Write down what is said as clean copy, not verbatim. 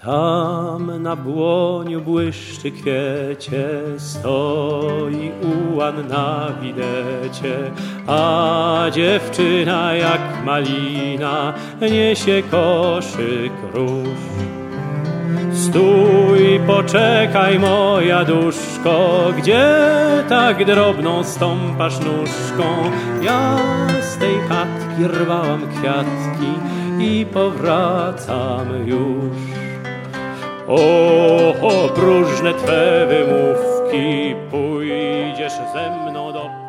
Tam na błoniu błyszczy kwiecie, stoi ułan na widecie, a dziewczyna jak malina niesie koszyk róż. Stój, poczekaj moja duszko, gdzie tak drobną stąpasz nóżką? Ja z tej chatki rwałam kwiatki i powracam już. O, próżne twe wymówki, pójdziesz ze mną do